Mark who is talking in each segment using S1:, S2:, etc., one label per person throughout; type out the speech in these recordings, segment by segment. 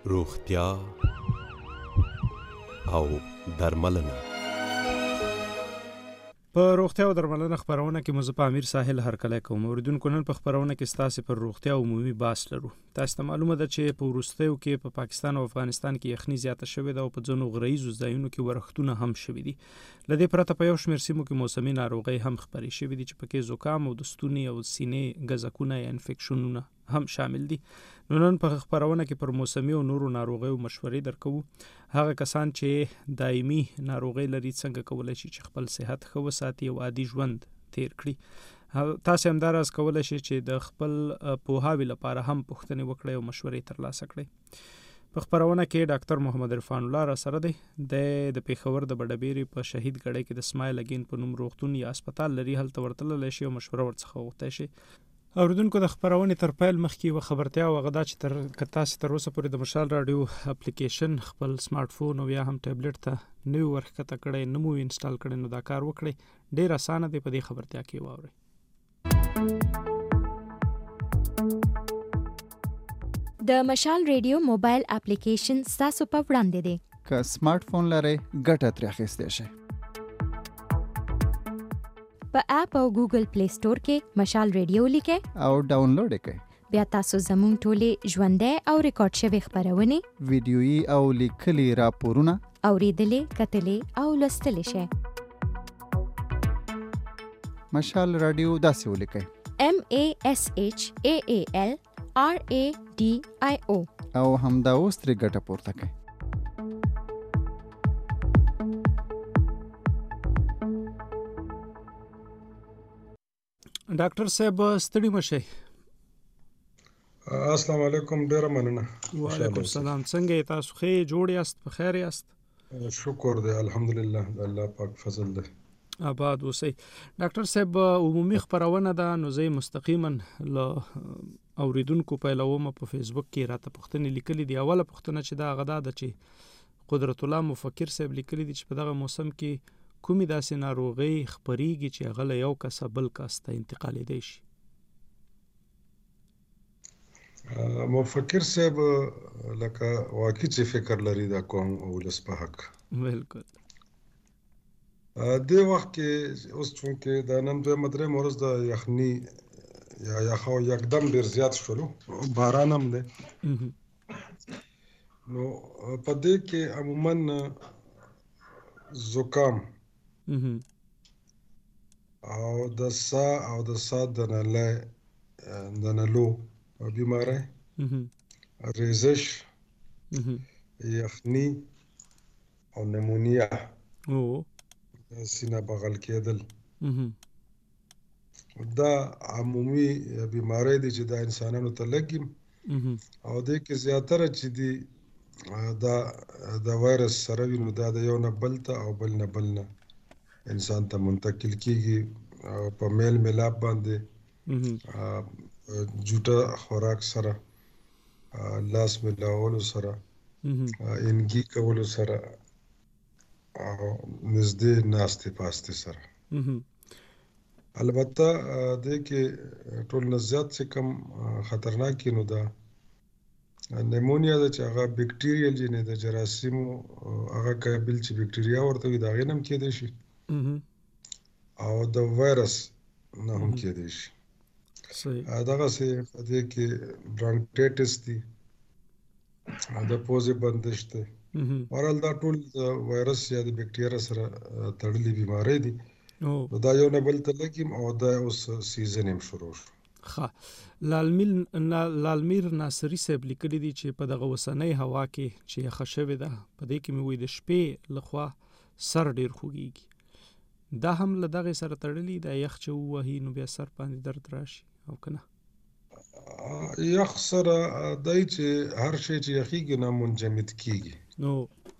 S1: روغتیا او درملنه.
S2: په روغتیا او درملنه خبرونه کې مزه په امیر ساحل هرکلی کوم. اوریدونکو نن په خبرونه کې ستاسو پر روغتیا او عمومي بحث لرو. تاسو ته معلومه ده چې په وروستیو کې په پاکستان او افغانستان کې یخني زیاته شوې ده او په ځینو غرایزو ځایونو کې ورښتونه هم شوي دي. لدې پرته په یو شمېر سیمو کې موسمي ناروغۍ هم خپرې شوې دي چې پکې زکام او د ستوني او سینې ګزکونه یا انفیکشنونه هم شامل دي. نن په خبرونه کې پر موسمي او نورو ناروغیو مشورې درکوو. هغه کسان چې دایمي ناروغي لري څنګه کولای شي چې خپل صحت ښه وساتي او عادي ژوند تیر کړي. تاسو هم دا راز کولای شي چې د خپل پوهاوي لپاره هم پوښتنې وکړئ او مشورې ترلاسه کړئ. په خبرونه کې ډاکټر محمد عرفان الله را سره دی. د پیښور د بډبيري په شهید ګړی کې د سمایل اگین په نوم روغتون یا هسپتال لري. هلته ورتللی شي او مشوره ورڅخه وغوښتئ شي. اوریدونکو د خبرونې تر پیل مخکې و خبرتیا او غدا چې تاسو تر اوسه پورې د مشال رادیو اپلیکیشن خپل سمارټ فون او یا هم ټابلیټ ته نو ورکته کړئ، نو انسټال کړئ، نو دا کار وکړئ. ډیر اسانه دی. په دې خبرتیا کې واورئ.
S3: د مشال رادیو موبایل اپلیکیشن تاسو په وړاندې دی.
S4: که سمارټ فون لرئ ګټه ترې اخیستی شئ.
S3: په اپ او ګوګل پلی سٹور کې مشال رادیو لیکئ
S4: او ډاونلوډ یې کړئ.
S3: بیا تاسو زموږ ټولې ژوندۍ او ریکارډ شوې خبرونه،
S4: ویډیويي او لیکلي راپورونه
S3: اوریدلې، کتلې او لوستلی شئ.
S4: مشال رادیو داسې ولیکئ:
S3: MASHAAL RADIO
S4: او همدا اوس ترې ګټه پورته کړئ.
S2: ډاکټر صاحب ستړي مشئ.
S5: السلام علیکم. ډیر مننه.
S2: وعلیکم السلام. څنګه تاسو ښه جوړ یاست؟ په خیر یاست؟
S5: شکر دی الحمدلله. الله پاک فضل دی.
S2: آباد اوسئ. ډاکټر صاحب عمومي خبرونه ده، نو زه مستقیما له اوریدونکو پیلوم. په فیسبوک کې راته پوښتنې لیکلي دي. اوله پوښتنه چې دا غدا ده چې قدرت الله مفکر صاحب لیکلي دي چې په دغه موسم کې کومې داسې ناروغۍ خپریږي چې هغه له یو کس بل کس ته انتقالیدی شي؟
S5: مفکر صاحب لکه واقعي چې فکر لري دا قوم ولس په حق.
S2: بالکل.
S5: دې وخت کې اوس چونکې د نن دویمه درېیمه ورځ د یخني یا یخ او یکدم ډېر زیات شولو، باران هم دی. نو په دې کې عموما زکام او د سا د نلو بیماری، ریزش، یخني او نمونیا، سینه بغل کېدل، دا عمومي بیماری دي چې دا انسانانو ته لګي. او دې کې زیاتره چې دي دا د وایرس سره وي، نو دا د یو نه بل ته او بل نه انسان ته منتقل کیږي په میل ملاب باندې، جوټه خوراک سره، لاس ملاولو سره، انګي کولو سره او نږدې ناستې پاستې سره. البته دې کې ټول نه زیات څه کم خطرناک نو دا نیمونیا ده چې هغه بیکټیریل جنې د جراثیمو هغه قابل چې بیکټیریا ورته وي، دا غینم کېدای شي او د وایرس نه هم کېدای شي. دغه سه دې کې برانکټایټس دي، د پوزې بندش دی. ورال دا ټول د وایرس یا د بیکټیریا سره تړلې بیماری دي. دا یو نه بل ته لګي او دا اوس سیزن هم شروع شو.
S2: لالمیر ناصری صاحب لیکلي دي چې په دغه وسنۍ هوا کې چې یخه شوې ده، په دې کې مې وایي د شپې لخوا سر ډیر خوږیږي. دا هم له دغه سره تړلی دا یخ چې ووهي نو بیا سر باندې درد راشي او کنه؟
S5: یخ سره دای چې هر شی چې یخیږي نه منجمد کیږي، نو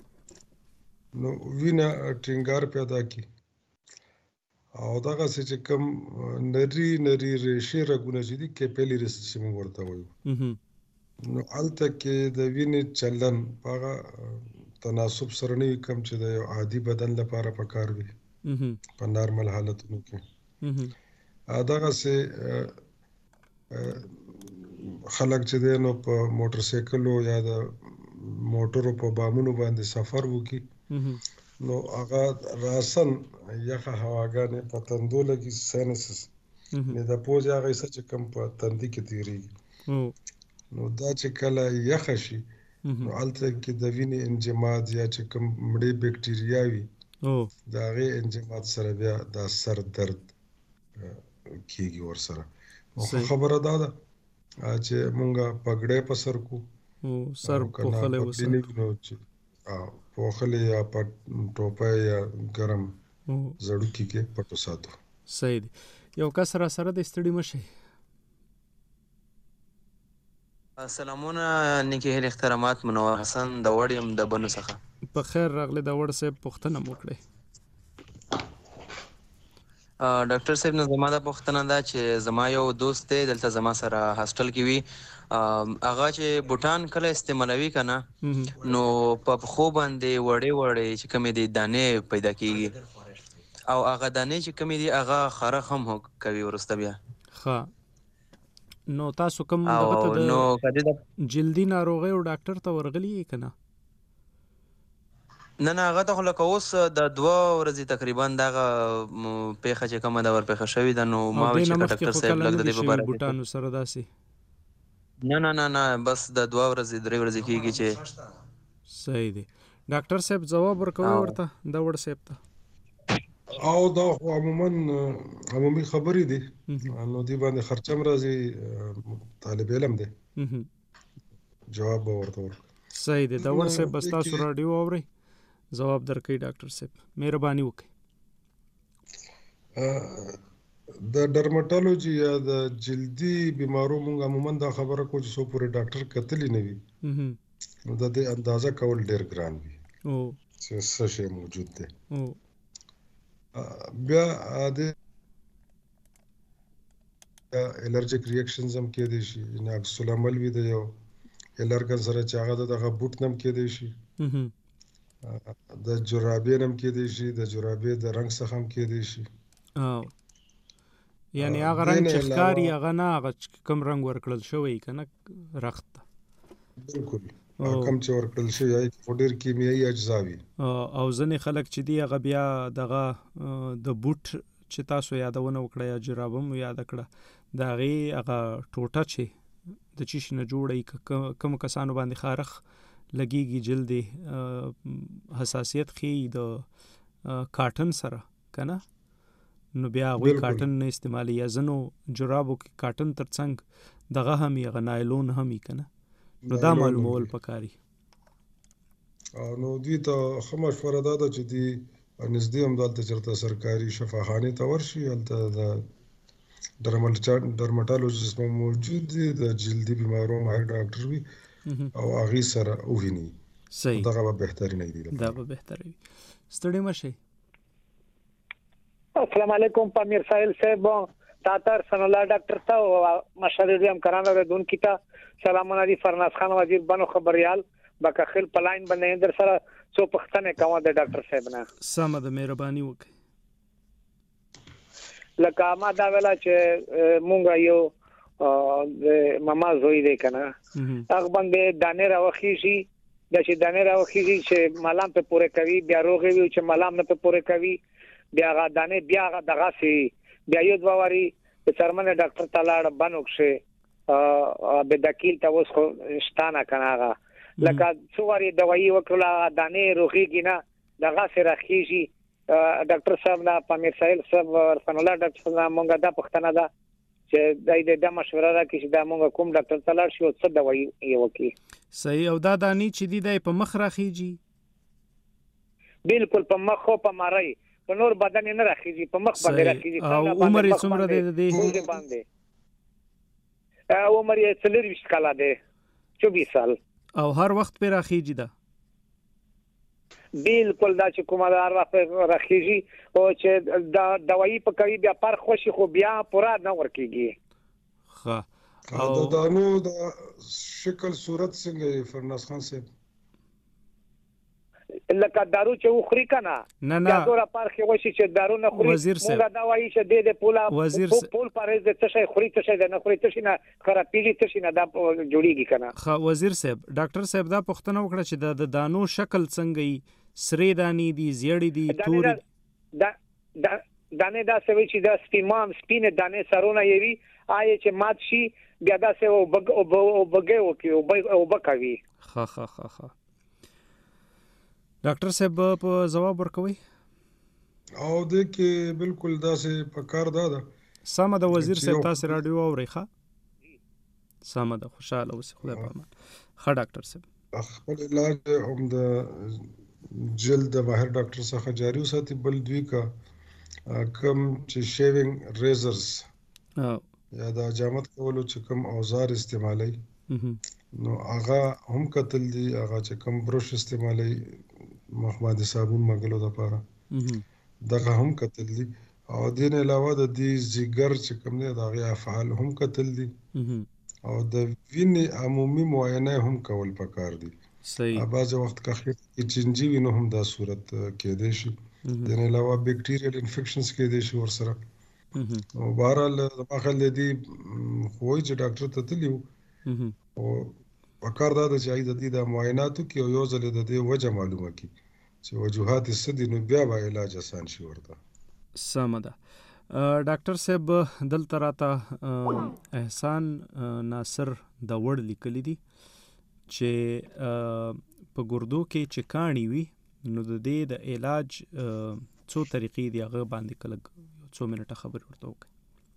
S5: وینه ټینګار پیدا کی او دغه چې کوم نری ریشې رګونه چې دي کیپیلریز چې موږ ورته وایو، نو هلته کې د وینې چلن هغه تناسب سره نه وي کوم چې د یو عادي بدن لپاره پکار وي په نارمل حالتونو کې. دغه چې خلک چې دی نو په موټر سایکلو یا د موټرو په بامونو باندې سفر وکړي نو هغه راسن یخه هواګانې په تندو لګي ساینسز نه د پوزې هغه څه چې کم په تندي کې تیریږي نو دا چې کله یخه شي نو هلته کې د وینې انجماد یا چې کم مړې بکټیریا وي د هغې انجماد سره بیا دا سر درد کېږي ورسره خبره دا ده چې مونږه پګړې په سر کو
S2: سر پوخلی
S5: پوخلی یا ټوپۍ یا ګرم زړوکي کې پټو ساتو.
S2: صحیح دی. یو کس را سره د ستړي مشي.
S6: سلامونه نیکی هیل احترامات منور حسن د وړیم د بنو څخه.
S2: په خیر راغلی د وړ صاحب پوښتنه مو کړې.
S6: ډاکټر صاحب نو زما دا پوښتنه ده چې زما یو دوست دی دلته زما سره هاسټل کې وي هغه چې بوټان کله استعمالوي که نه نو په پښو باندې وړې وړې چې کومې دي دانې پیدا کېږي او هغه دانې چې کومې دي هغه خارښ هم کوي وروسته بیا.
S2: ښه نو تاسو کوم دغه ته د جلدي ناروغیو ډاکټر ته ورغلي یې که نه؟
S6: نه هغه ته خو لکه اوس د 2 ورځې تقریبا دغه پیښه چې کومه ده ورپېښه شوې ده نو ما ویل چې ډاکټر صاحب لږ د دې په باره کې
S2: بوټانو سره داسې
S6: نه بس د 2 ورځې 3 ورځې کېږي چې
S2: صحیح دی. ډاکټر صاحب ځواب ورکوي ورته د وړ صاحب ته؟
S5: او دا خو عمومي خبرې دي نو دی باندې خرچم راځي طالب علم دی جواب به ورته ورکړي.
S2: صحیح دی. د وړ صاحب بس تاسو راډیو اورئ جواب درکوي ډاکټر صاحب مهرباني وکړئ.
S5: د ډرمټالوجي یا د جلدي بیمارو مونږ عموما دا خبره کوو چې څو پورې ډاکټر کتلی نه وي نو د دې اندازه کول ډېر ګران وي چې څه شی موجود دی. بیا د الرجیک ریاکشنز هم کېدی شي یعنې عکس العمل وي د یو الرګن سره چې هغه دغه بوټ نه هم کېدی شي د جرابې نه هم کېدی شي د جرابې د رنګ څخه هم کېدی شي.
S2: یعنې هغه رنګ چې ښکاري هغه نه هغه کوم رنګ ورکړل شوی که نه رخت ته
S5: بالکل کوم چې ورکړل شوی هغې کې خو ډېر کیمیایي اجزا وي
S2: او ځینې خلک چې دي هغه بیا دغه د بوټ چې تاسو یادونه وکړه یا جرابه مو یاده کړه د هغې هغه ټوټه چې د څه شي نه جوړه وي کومو کسانو باندې خارښ لګېږي جلد حساسیت ښیي د کاټن سره که نه نو بیا هغوی کاټن نه استعمالي یا ځینو جرابو کې کاټن تر څنګ دغه هم وي هغه نایلون هم وي که نه نو دا معلومول پکار دي.
S5: نو دوی ته ښه مشوره دا ده چې دوی نږدې همدلته چېرته سرکاري شفاخانې ته ورشي هلته د ډرمټالوجسټ موجود دي د جلدي بیمارو ماهر ډاکټر وي او هغې سره وویني.
S2: صحیح
S5: دغه به بهترینه وي.
S2: دا به بهتره وي. ستړي مه شئ.
S7: السلام علیکم پامیر ساحل صاحب تاتر سن الله ډاکټر صاحب مشاهده امکانات اوریدونکو ته سلامونه دي. فرناز خان وزیر بنو خبريال بکخل پلاین باندې در سره څو پښتنه کوم د ډاکټر صاحب نه
S2: سم د مهرباني وکړي.
S7: لکه ما دا ویلا چې مونږ یو د ماما زوی دی کنه هغه باندې دانه راوخی شي د چې دانه راوخی شي چې ملام په پوره کوي بیا روغي وي چې ملام نه په پوره کوي بیا غا دانه بیا دغه سي بیا یو دواري د چرمن ډاکټر تعالی بنوکشه به دکیل ته وس خو شتانه کنه لکه څواري دوايي وکړه دانه روغيږي نه دغه سره خيږي ډاکټر صاحب نه پامیر ساحل صاحب ورفن الله ډاکټر صاحب مونږه دا پښتنه ده چې د مشوره راکړي چې دا مونږ کوم ډاکټر تلل شي او څه دوايي یې وکړي.
S2: صحیح. او دا دانی چې دی په مخ راخیږي
S7: بالکل په مخ او په مارای په نور بدن نه راخیږي په مخ باندې راخیږي.
S2: او عمر یې څومره دی د دې
S7: باندې عمر یې 24 کاله دی 24 سال
S2: او هر وخت په راخیږي دا
S7: بالکل دا چې کومه دا راخیږي او چې دا دوايي په کوي بیا پر خوشي خو بیا پورا نه ورکیږي.
S2: ښه
S5: او د دانو د شکل صورت څنګه فرناز خان صاحب
S7: لکه دارو چې وخوري کنه
S2: نه
S7: دورا پارخه وشي چې دارو نه خوري موږ دا وایي چې د پول پارز د څه شي خوري څه شي نه خوري څه شي نه خرابېږي څه شي نه دا جوړیږي کنه.
S2: خو وزیر صاحب ډاکټر صاحب دا پوښتنه وکړه چې د دانو شکل څنګه ای سری دانی دي زیړی دي تور
S7: دانه دا سوي چې دا سپینه دانه سرونه یوي آی چې مات شي بیا دا سه وبګو کې او بکوي.
S2: ها ډاکټر صاحب په جواب ورکوي
S5: او د کې بالکل داسې پکار ده
S2: سم د وزیر صاحب تاسو رادیو اوري ښه سم د خوشاله اوسه خدای په امان. ښه ډاکټر صاحب
S5: خپل علاج هم د جلد ماهر ډاکټر څخه جاری وساتي. بل دوی کا کم چې شیوینګ ریزرز یا د جامد کولو چې کم اوزار استعمالي نو هغه هم کتل دي هغه چې کم بروش استعمالي مخماد صابون مګلو د پاره دغه هم کتل دي او دین علاوه د دې زیګر چې کم نه دغه افعال هم کتل دي او د وینې عمومي معاینه هم کول پکار دي.
S2: صحیح
S5: بعض وخت که کې چنجي وینو هم دا صورت کې دي شي دین علاوه بیکټیریل انفیکشنز کې دي شي ورسره او بهرحال ما خل دي خوې چې ډاکټر ته تلیو او پکار دا چې د دې د معایناتو کې یو ځل د دې وجه معلومه کی چې وجوهات السد نو بیا به علاج آسان شي ورته.
S2: سم ده ډاکټر صاحب دلته راته احسان ناصر د وړ لیکلی دي چې په ګردو کې چې کاڼي وي نو د دې د علاج څو طریقې دی هغه باندې کله څو منټه خبر ورته وکړي.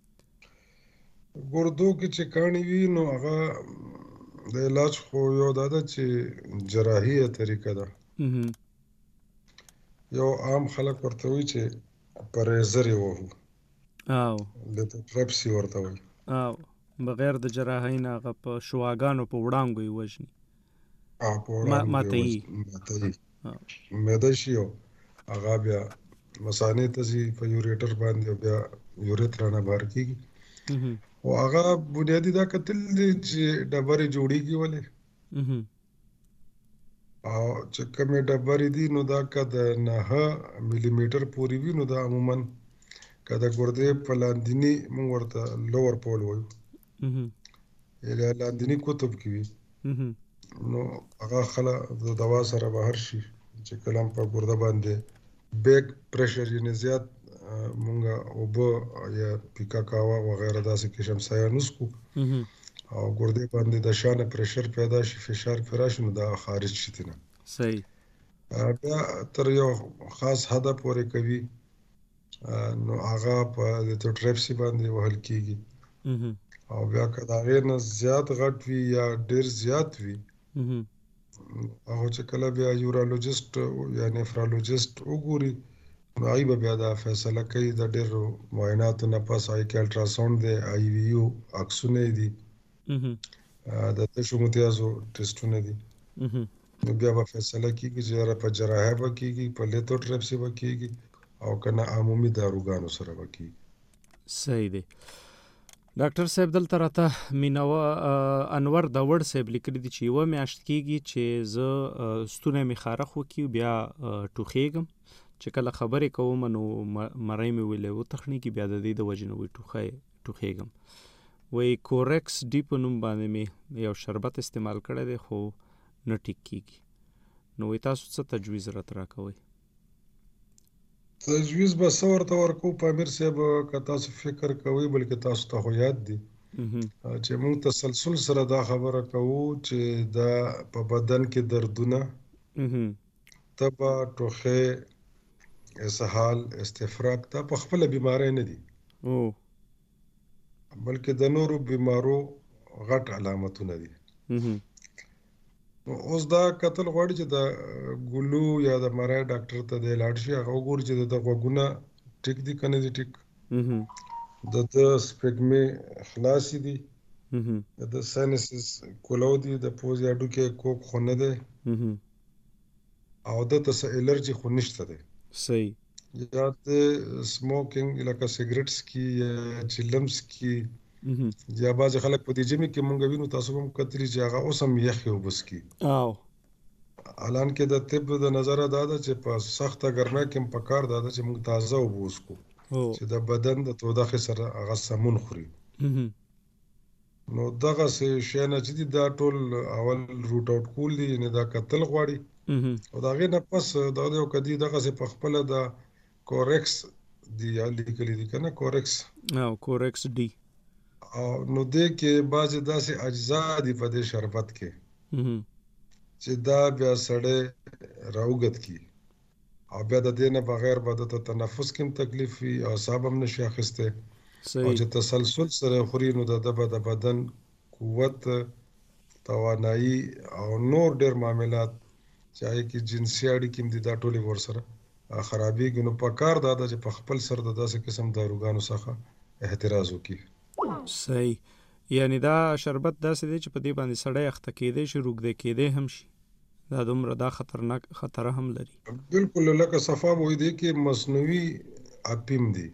S5: ګردو کې چې کاڼي وي نو هغه د علاج خو یو دا ده چې جراحي طریقه ده. یو عام خلک ورته وي چې پریزر یې وهو
S2: او
S5: د ټرپسي ورته وي
S2: او بغیر د جراحۍ نه هغه په شواګانو په وړانګو یې وژني
S5: ماتوي مېده شي او هغه بیا مثانې ته ځي په یوریټر باندې بیا یوریترا نه بهر کېږي او هغه بنیادی دا کتل دي چې ډبرې جوړیږي ولې او چې کومې ډبرې دي نو دا که د 9 ملي میټر پورې وي نو دا عموما که د ګردې په لاندینی موږ ورته لور پول وایو یا لاندینی قطب کې وي نو هغه خلا د دوا سره بهر شي چې کلام په ګرده باندې بیک پریشر یې زیات مونږه اوبه یا پیکا کاوا وغیرہ داسې کې شمسایا نسکو او ګردې باندې د شانه پریشر پیدا شي فشار فراشنو دا خارج شي تنه.
S2: صحیح
S5: بیا تر یو خاص هدف پورې کوي نو هغه په د ټرپسي باندې وهل کیږي او بیا که دا غیر نه زیات غټ وي یا ډیر زیات وي هغه چې کله بیا یورولوژیست یا نفرولوژیست وګوري نو هغه به بیا دا فیصله کوي د ډېرو معایناتو نه پس آی کې الټراساوند دی آی وی یو عکسونه دي د تشو متیازو ټیسټونه دي نو بیا به فیصله کیږي چې په جراحه به کیږي په لیتوټرپسي به کیږي او کنه عمومي داروګانو سره به کیږي.
S2: صحیح دی ډاکټر صاحب دلته راته مینوا انور د وړ صاحب لیکلي دي چې یوه میاشت کیږي چې زه ستونی مې خارخ وکړي بیا ټوخیږم چې کله خبرې کوم نو مری مې ویلې وتخني کې بیا د دې د وجې نه وي ټوخیږم وایي کورکس ډي په نوم باندې مې یو شربت استعمال کړی دی خو نه ټیک کیږي نو وایي تاسو څه تجویز راته راکوئ؟
S5: تجویز به څه ورته ورکو په امیر صاحب که تاسو فکر کوئ بلکې تاسو ته خو یاد دي چې موږ تسلسل سره دا خبره کوو چې دا په بدن کې دردونه تبه ټوخی اسهال استفراق دا په خپل بیماری نه دي بلکې د نورو بیمارو غټ علامتونه دي. اوس دا قتل غواړي چې د ګلو یا د مرای ډاکټر ته د لاړ شي هغه وګوري چې د غوږونه ټیک دي کنه دي ټیک د سپګمې خلاصي دي د ساینسز کولو دي د پوز یا ډوکې کوک خونه ده او د تاسو الرجی خو نشته ده.
S2: صحیح
S5: یا د سموکینګ لکه سیګریټس کی یا چلمس کی یا باز خلک په دې جمع کې مونږ وینو تاسو هم کتلی چې هغه اوسم یخ یو بس کی الان کې د طب د نظره دا ده چې په سخته ګرمۍ کې پکار دا ده چې موږ تازه اوبه وڅښو چې د بدن د تودوخې سره هغه سمون خوري. نو دغه شی نه چې دا ټول اول روټ اوټ کول دي نه دا کتل غواړي او دا غي نه پس دا یو کدي دغه په خپل د کورکس دی یا لیکلي دي کنه کورکس
S2: ډي
S5: نو دې کې بعضی داسې اجزا دي په دې شربت کې چې دا بیا سړی راوګد کی او بیا د دې نه بغیر به د تنفس کې تکلیف وي او اعصاب هم نشي اخیسته او چې تسلسل سره خوري نو د بدن قوت توانایي او نور ډېر معاملات چاهي کې جنسي اړیکې هم دي دا ټولې ورسره خرابېږي. نو په کار دا ده چې په خپل سر د داسې قسم داروګانو څخه احتراز وکړي.
S2: صحیح، یعنی دا شربت داسې دی چې په دې باندې سړی اخته کېدی شي، روږدی کېدی هم شي، دا دومره دا خطرناک خطر هم لري.
S5: بالکل لکه صفا وې دی کې مصنوعي اپیم دی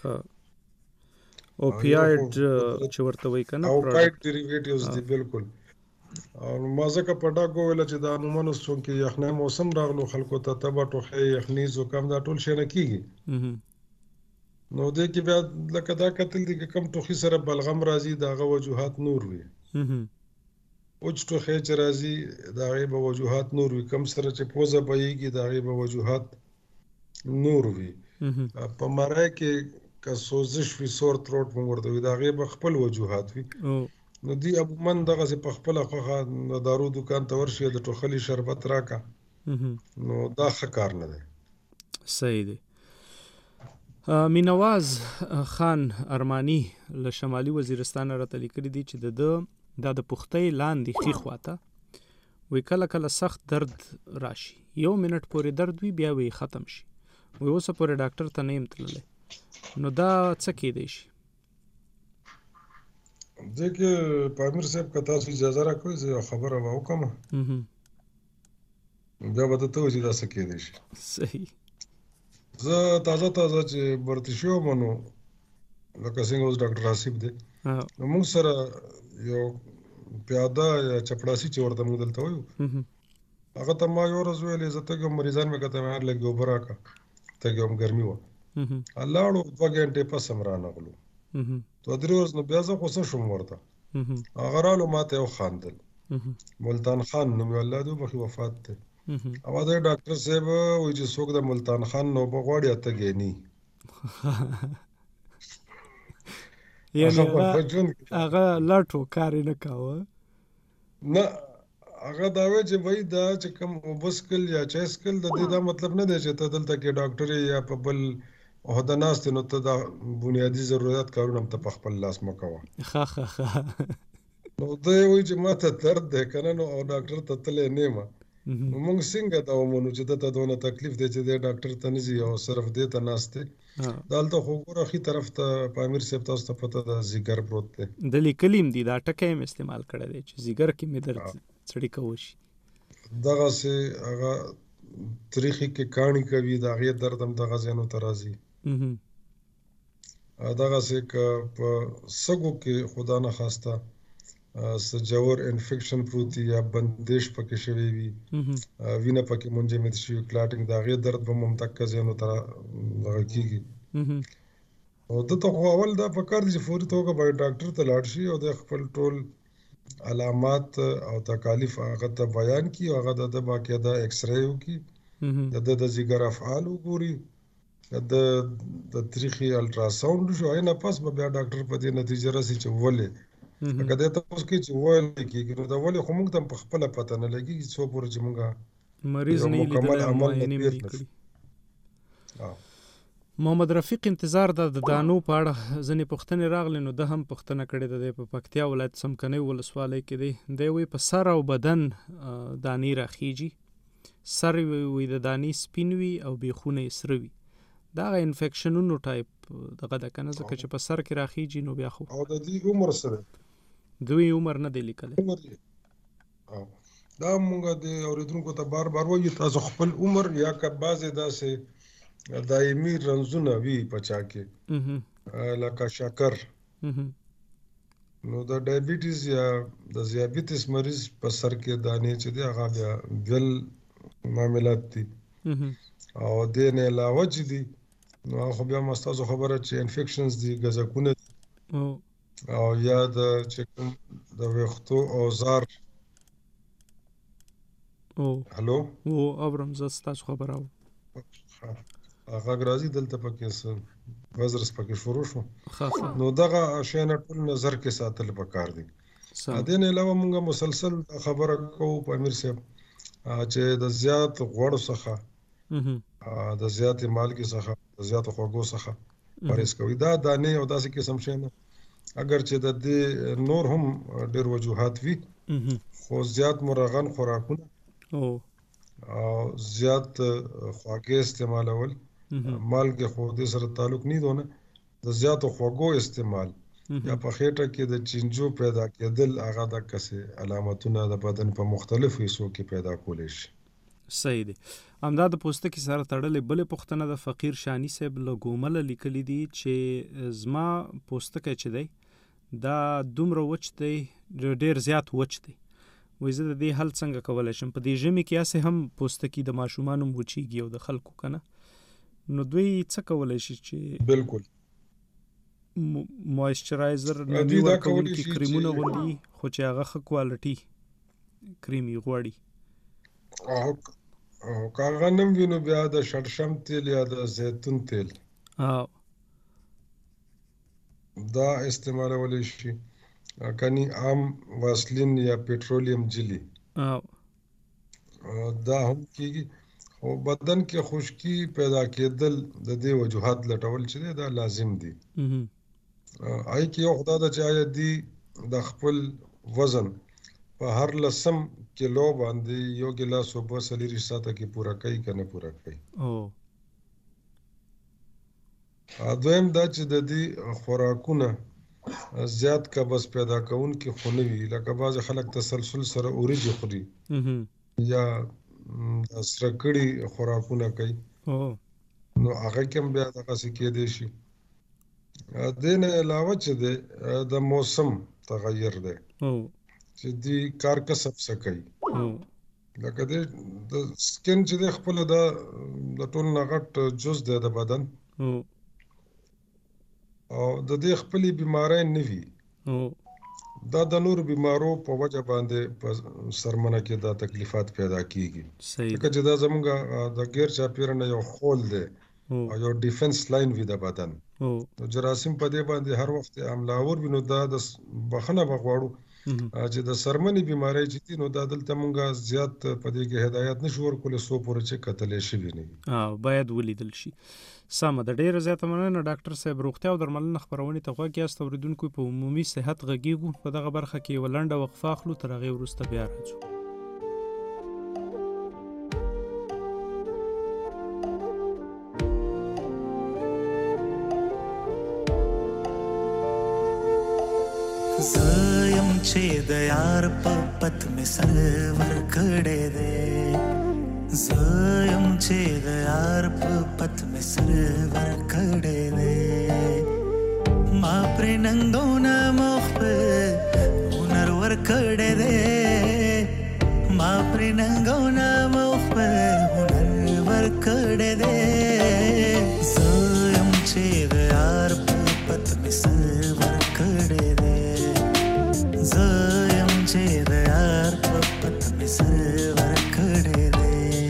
S2: اوپیاید چې ورته وایي کنه
S5: اوپیاید ډیریویټیوز دی. بالکل او ما ځکه په ډاګو ویل چې دا عموما څنګه یخنۍ موسم راغلو خلکو ته تبه ټوخی یخني زکام دا ټول شي نه کیږي. نو دې کې بیا لکه دا کتل دي چې کم ټوخي سره بلغم راځي داغه وجوهات نور وي اوچ ټوخی چې راځي داغه به وجوهات نور وي، کم سره چې پوزه بهیږي داغه به وجوهات نور وي. په مرای کې که سوزش وي سور تروټ موږ ورته وي داغه به خپل وجوهات وي. نو دی عموما دغه په خپل خوخه دارو دکان ته ورشي د ټوخلي شربت راکا نو دا ښه کار نه دی.
S2: صحیح دی. مینواز خان ارمانی له شمالي وزیرستان راته لیکلي دي چې دا د پختۍ لاندې ښي خواته وی کله کله سخت درد راشي، 1 منټ پورې درد وي بیا وی ختم شي، وی اوس پورې ډاکټر ته نه يم تللی، نو دا څه کېدی شي؟
S5: ځکه پامیر صاحب که تاسو اجازه راکوئ زه یو خبره به وکړم بیا به درته وایي چې دا څه کېدی شي.
S2: صحیح.
S5: زه تازه چې برتی شوم نو لکه څنګه اوس ډاکټر حسیب دی نو موږ سره یو پیاده یا چپړاسي چې ورته موږ دلته وایو هغه ته ما یو ورځ ویلې زه تږی مریضان مې کته مې لږ اوبه راکړه تږی هم ګرمي وه لاړو 2 غنټې پس هم رانغلو 2-3 ورځې نو بیا زه غوسه شوم ورته هغه رالو ما ته یې وخاندل ملتان خان نوم یې الله دې وبخي وفات دی او دا ډاکټر صاحب وایي چې څوک د ملتان خان نو به غواړي تږی نه
S2: یعنی هغه لاټو کار نه کاوه
S5: نه هغه دا وایي چې وایي دا چې کوم وبسکل یا چاسکل د دې دا مطلب نه دی چې ته دلته کې ډاکټر یا په بل عہده ناست نو ته دا بنیادی ضرورت کارونه ته په خپل لاس مکوه نو دا وایي چې ما ته درد دی کنه نو او ډاکټر ته تللی نه یم نو موږ څنګه دا ومنو چې دته دونه تکلیف دی چې د ډاکټر ته نه ځي او صرف دې ته ناست دی دلته خو ګوره ښي طرف ته پامیر صاحب تاسو ته پته ده ځیګر پروت دی
S2: د لیکلیم دی دا ټکی هم استعمال کړی دی چې ځیګر کې مې درد سړی کوي شي
S5: دغسې هغه تریخي کې کاڼي کوي د هغې درد هم دغه ځایونو ته راځي دغسې که په سږو کې خدا نخواسته سجور انفیکشن پروتي یا بندش پکې شوی وي وینه پکې منجمد شي کلاټینګ د هغې درد به هم دقه ځایونو ته دغه کېږي او دته خو اول دا پکار دی چې فوري توګه باید ډاکټر ته لاړ شي او د خپل ټول علامات او تکالیف هغه ته بیان کړي او هغه د باقاعده ایکس رې وکړي د ځیګر افعال وګوري د تریخي الټراساوند شو نه پس به بیا ډاکټر په دې نتیجه راسي چې ولې که دې تاسو کې چې ولې کېږي نو دا ولې خو موږ ته په خپله پته نه لګېږي څو پورې چې موږ
S2: مریض نه لیدلی او معاینې مې کړي. محمد رفیق انتظار د دانو په اړه ځینې پوښتنې راغلې نو ده هم پوښتنه کړې ده په پکتیا ولایت څمکنۍ ولسوالۍ کې دی دی وایي په سر او بدن دانې راخیږي سر وي د دانې سپین وي او بیخونه یې سره وي دا هغه انفیکشنونو ټایپ دغه ده که نه ځکه چې په سر کې راخیږي نو بیا خو
S5: او د دې عمر سره
S2: دوی عمر نه دی لیکلی
S5: دا مونږ د اورېدونکو ته بار بار وایو تاسو خپل عمر یا که بعضې داسې دایمي رنځونه وي په چا کې لکه شکر نو د ډایبیټیز یا د ذیابیطس مریض په سر کې دانې چې دی هغه بیا بیل معاملات دي او د نه علاوه چې دي نو خو بیا مستاسو خبره چې انفیکشنز دي غزکونه او یا د چې د وختو اوزار هلو
S2: ابرم زستاسو خبره
S5: هغه راځي دلته پکې وزرس پکې شروع شو نو دغه شیانه ټول نظر کې ساتل پکار دي د نه علاوه موږ مسلسل خبره کوو په امیر صاحب چې د زیات غوړ څخه د زیات مالګي څخه د زیات خوږو څخه پرهیز کوي دا دانه او داسې قسم شینه اگر چې د دې نور هم ډېر وجوهات وي خو زیات مرغن خوراکونه او زیات خواږه استعمالول مالګه خو د سره تعلق نه دونه د زیات خوږو استعمال یا په خېټه کې د چینجو پیدا کېدل هغه د کسه علامتونه د بدن په مختلفو حصو کې پیدا کولای شي.
S2: صحیح دی. همدا د پوستکي سره تړلې بلې پوښتنه د فقیر شانی صاحب له ګومله لیکلي دي چې زما پوستکی چې دی دا دومره وچ دی ډېر زیات وچ دی وایي زه د دې حل څنګه کولی شم په دې ژمي کې هسې هم پوستکي د ماشومانو وچیږي او د خلکو که نه نو دوی څه کولی شي چې
S5: بالکل
S2: مویسچرایزر نمی ورکوونکي کریمونه غوندي خو چې هغه ښه کوالټي کریمي غواړي
S5: او که هغه نه وي نو بیا د شړشم تیل یا د زیتون تیل دا استعمالولی شي کني عام واسلین یا پټرولیم جلی دا هم کېږي او بدن کې خشکی پیدا کېدل د دې وجوهات لټول چې دا لازم دي آی کې یو خدای د چا دی د خپل وزن په هر لسم کیلو باندې یو ګلاس اوبه سلیری ساته کې پورا کوي کنه پورا کوي دویم دا چې د دې خوراکونه زیات قبض پیدا کون کې خو نه وي لکه بعض خلک تسلسل سره اوریجی خوري یا سره کړي خوراکونه کوي نو هغه کوم بیا دغه څه کېدای شي د نه علاوه چې د موسم تغیر دی چې دی کار کسب سکي لکه د سکن چې د خپل د ټول نغټ جز دی د بدن او د دې خپلې بیماری نه وي دا د نور بیمارو په وجه باندې په سرمنه کې دا تکلیفات پیدا کیږي لکه چې دا زموږ د غیر چاپیرنه یو خول دی او یو ډیفنس لاین وي د بدن نو جراثیم په دې باندې هر وخت حملاور وي نو دا د بخنه بغواړو چې د سرمنې بیماری چې دي نو دا دلته مونږه زیات په دې کې هدایت نشو ورکولی څو پورې چې کتلی شوي نه وي
S2: باید ولیدل شي. سمه ده، ډېره زیاته مننه ډاکټر صاحب. روغتیا او درملنه خپرونې ته غوږ یاست. اورېدونکو په عمومي صحت غږیږو. په دغه برخه کې یوه لنډه وقفه اخلو، تر هغې وروسته بیا راځو.
S8: زیم چې د یار په پت می سر ورکړې ده، زیم چې د یار په پت می سر ورکړې ده، ما پر ننګونه مخ په هنر ورکړې ده، ما پر ننګونه مخ په هنر ورکړې ده، زیم چې د یار په پت می سر ورکړې ده، زیم چې د یار په پت می سر ورکړې ده.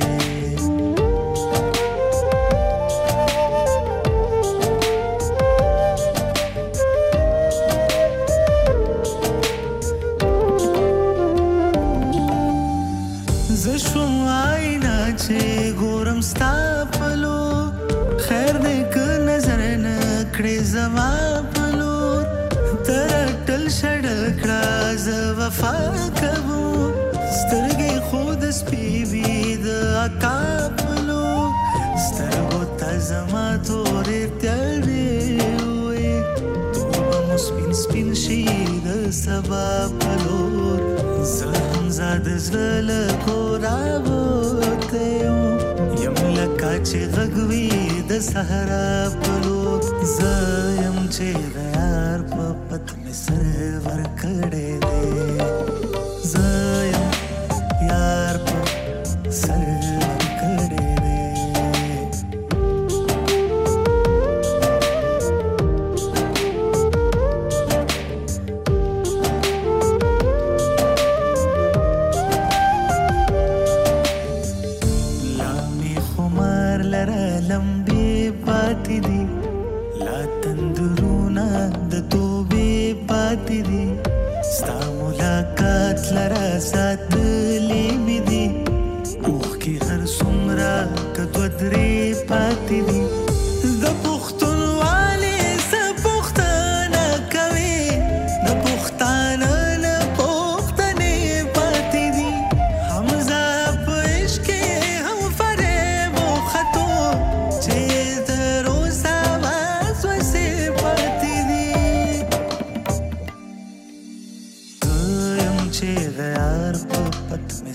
S8: زه شوم آینه چې ګورم ستا په لور، خیر دی که نظر نه کړې زما په لور، ترټل شډل کړه زه وفا کوم، سترګې خود سپی وي د اکا په لور، سترګو ته زما تورې تیارې وي، تور به مو سپین سپین شي د سبا په لور، زه هم زاد زړه له کوره وتی یم لکه چې غږ وي د صحرا په لور، زه یم چې د یار په پت می سر ورکړې ده، زه یم یار په سر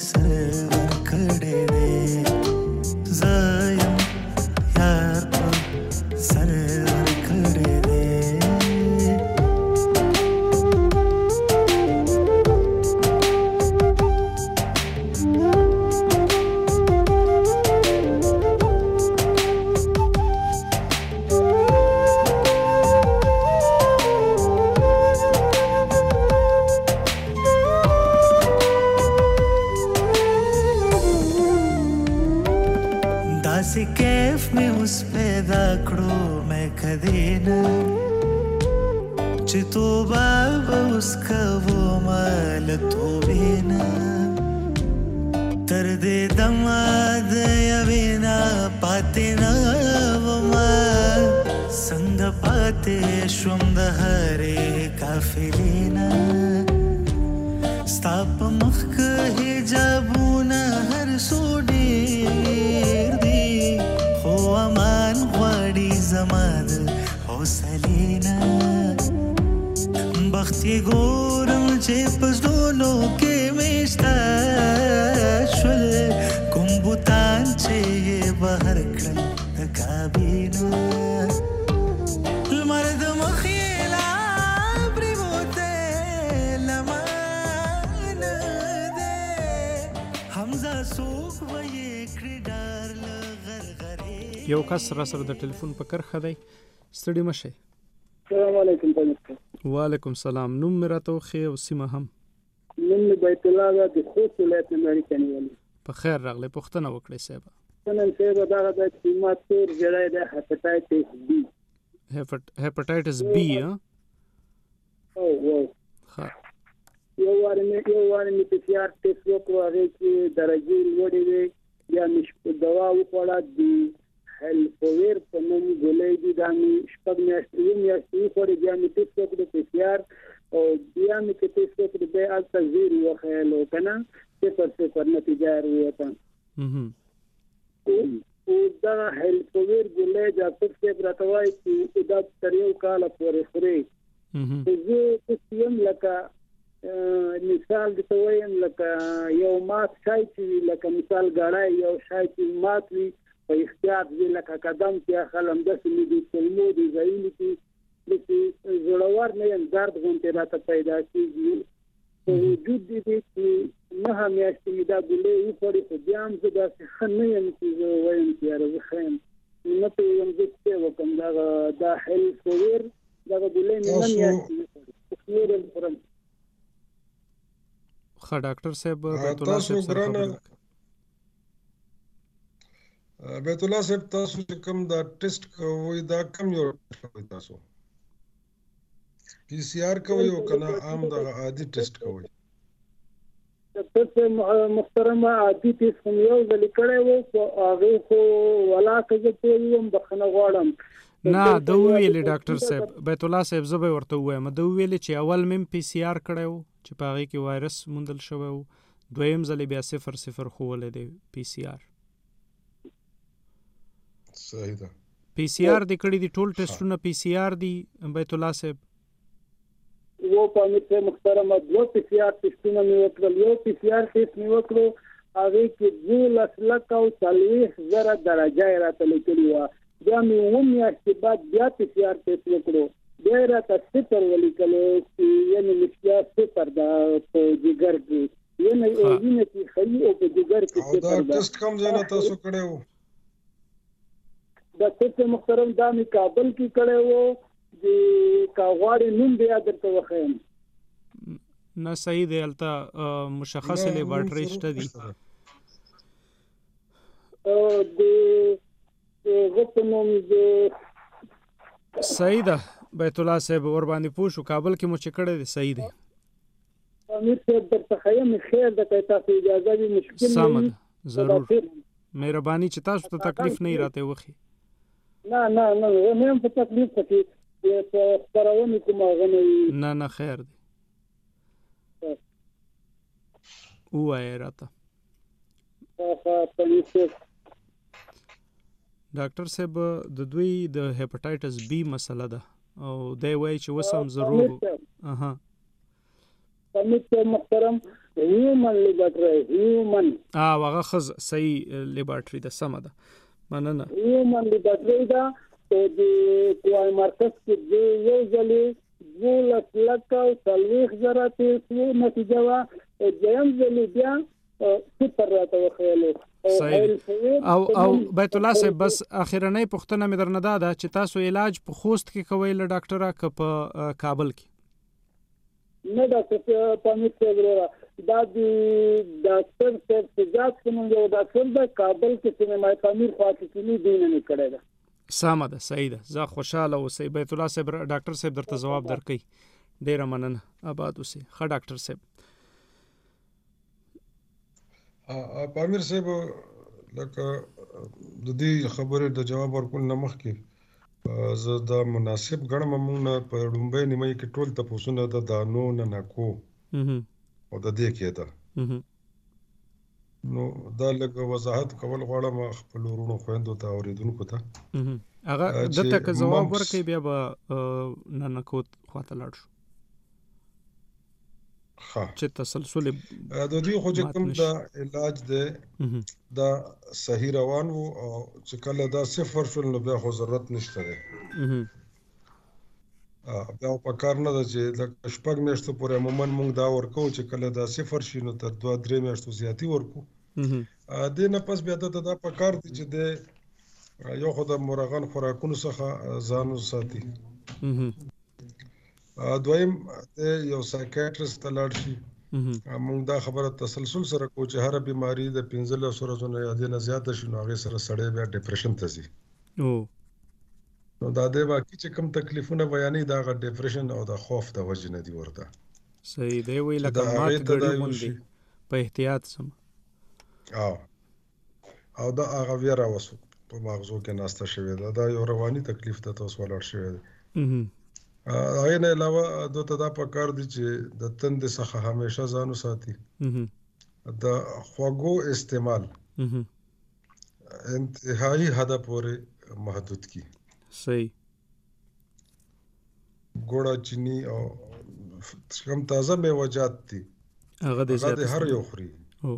S8: سره ورکړې دې زایم یار په سره ورکړې دې داسې کیف مې اوس پیدا کړو مې کدی نه چې توبه به اوس کوم له توبې نه تر دې دمه د یوې نه پاتې نه ومه څنګه پاتې شوم د هرې قافلې نه ستا په مخ که حجابونه هر څو ډېر دي خو امان غواړي زما د حوصلې نه بخت یې ګورم چې په زړونو کې مې شته شول کوم بوتان چې یې بهر کړل د کعبې نه لمر د مخ یې لا پرېوتی لمانه دی حمزه څوک به یې کړي ډار له غرغرې
S2: یو کس را سره د ټلیفون په کرښه دی ستړي مه شئ
S9: السلام علیکم
S2: وعلیکم سلام نوم مې راته وښیئ او سیمه هم
S9: نوم مې بیت الله ده د خوست ولایت نه اړیکه نیولې
S2: په خیر راغلی پوښتنه وکړئ صاحبه
S9: نن صاحبه دغه د چې ما تور جړی د هپاټایټس بي
S2: هپاټایټس بي
S9: او یو وار مې پی سي آر ټیسټ وکړو هغې کې درجې لوړې وې بیا مې دوا وخوړه د هیلفویر په نوم ګولۍ دي دا مې شپږ میاشتې وخوړې بیا مې ټیسټ وکړو پی سي آر او بیا مې چې ټیسټ وکړو بیا هلته زیر وښیلو که نه صفر نتیجه یې راووته او دغه هیلفویر ګولۍ ډاکټر صاحب راته وایي چې دا تر یو کاله پورې خورې زه داسې یم لکه مثال درته وایم لکه یو مات شی چې وي لکه مثال ګاړی یو شی چې مات وي په احتیاط وي لکه قدم کې اخل همداسې مې د کلمو د ځایونو کې داسې زړور نه یم درد غوندې راته پیدا کېږي په وجود دې دی چې 9 میاشتې مې دا ګولۍ وخوړې خو بیا هم زه داسې ښه نه یم چې زه وایم چې یاره زه ښه یم نه پوهېږم زه څه وکړم دا هیلفویر دغه ګولۍ مې 9 میاشتې وخوړې نور یې خورم
S2: ښه ډاکټر صاحب بیت الله صاحب سره خبرې
S5: بیت الله صاحب تاسو چې کوم دا ټیسټ کوئ دا کم یو کوئ تاسو پی سی آر کوئ او کنه عام دغه عادي ټیسټ کوئ
S9: ډاکټر محترمه عادي ټیسټ هم یو ځل کړی و خو هغې خو ولاکه زه پوه یم بخښنه غواړم
S2: نه ده وویلې ډاکټر صاحب بیت الله صاحب زه به ورته ووایم ده وویلې چې اول مې پی سی آر کړی و چې په هغې کې وایرس موندل شوی و دویم ځل بیا 0 ښوولی دی پی سی آر
S5: صحیح ده
S2: پی سی آر دې کړي دي ټول ټیسټونه پی سی آر دي بیت الله صاحب
S9: و په امیر محترمه 2 پی سی آر ټیسټونه مې وکړل یو پی سی آر ټیسټ مې وکړو هغې کې 12,40,000 درجه یې راته لیکلې وه بیا مې 9 میاشتې بعد بیا پی سی آر ټیسټ وکړو بیا یې راته 0 ولیکلو چې یعنې مشکیا 0 ده په جګر کې یعنې وینه کې ښیي او په جګر کې 0 ده
S5: دا ټیسټ کوم ځای نه تاسو کړی و
S9: ډاکټر محترم دا مې کابل کې کړی و د کاغواړې نوم بیا درته وښیم
S2: نه صحیح دی هلته مشخصې لیبارټرۍ شته دي صحیح ده بیت الله صاحب ور باندې پوه شو کابل کې مو چې کړی دی صحیح دی
S9: امیر صاحب درته ښیم خیر ده که تاسو اجازه وي مشکل
S2: سمه ده ضرور مهرباني چې تاسو ته تکلیف نه یې راته وښي
S9: نه زه نه یم په تکلیف کې په خپرونې کوم هغه نه وي
S2: نه خیر دی ووایه راته ډاکټر صاحب د دوی د هپاټایټس بی مسله ده او دی وایي چې اوس هم ضرور
S9: امیر محترم هیومن لیبرټری
S2: هغه خز صحیح لیبرټری د سم ده مننه
S9: هیومن لیبرټری دا او د کوای مرکز کې د یو ځلې 2 لک او 30,000 پیسې نتیجه وا او یم ځلې بیا سپر راته وخیلو
S2: او بیت الله صاحب بس اخیرنۍ پوښتنه مې درنه ده چې تاسو علاج په خوست کې کوئ له ډاکټره که په کابل کې
S9: نه ډاکټر پامیر صاحب دا د ډاکټر صاحب سجاد کوم یو ډاکټر د کابل کې چې مې پامیر خاصه کې دین نه کړی دا
S2: سمه ده صحیح ده زه خوشاله اوسئ بیت الله صاحب ډاکټر صاحب درته جواب درکړي ډیره مننه آباد اوسئ ښه ډاکټر صاحب
S5: پامیر صاحب لکه د دې خبرې د جواب ورکول نه مخکې زه دا مناسب ګڼم موږ نه په لومبۍ نیمه کې ټول تپوسونه د دانو نه نکو او د دې کې ده نو دا لږ وضاحت کول غواړم خپل ورونو خويندو ته اوریدونکو ته
S2: هغه دته که جواب ورکړي بیا به نه نکو خواته لاړ شو چې تسلسل
S5: د دې خو چې کوم دا علاج دی دا صحیح روان وو او چې کله دا صفر شول نو بیا خو ضرورت نشته دی بیا په کار نه ده چې د شپږ میاشتو پورې عموما موږ دا ورکو چې کله دا صفر شي نو تر 2-3 میاشتو زیاتی ورکو دې نه پس بیا ته دا په کار دي چې د یو خو د مرغان خوراکونو څخه ځان وساتي دویم یو سایکیاټریست ته لاړ شي موږ دا خبره تسلسل سره کوو چې هر بیماری د 15 ورځې یا د نه زیاته شي نو هغه سره سړی بیا ډیپریشن ته ځي نو دا د واقعي چې کوم تکلیفونه بیانې دا غ ډیپریشن او د خوف د وجې نه دی ورته
S2: صحیح دی وی لکه مات ګړی مونږ په احتیاط سم
S5: او دا هغه ویرا وسو په مغزو کې ناسته شوی دا یو رواني تکلیف ته تاسو ولر شوی دی هغه نه علاوه دوته دا په کار دي چې د تند څخه همیشه ځان وساتي د خواږو استعمال انتهایی حد پورې محدود کی
S2: صحیح
S5: ګوړه چینی او کوم تازه میوه‌جات دي
S2: هغه د
S5: هر یو خوري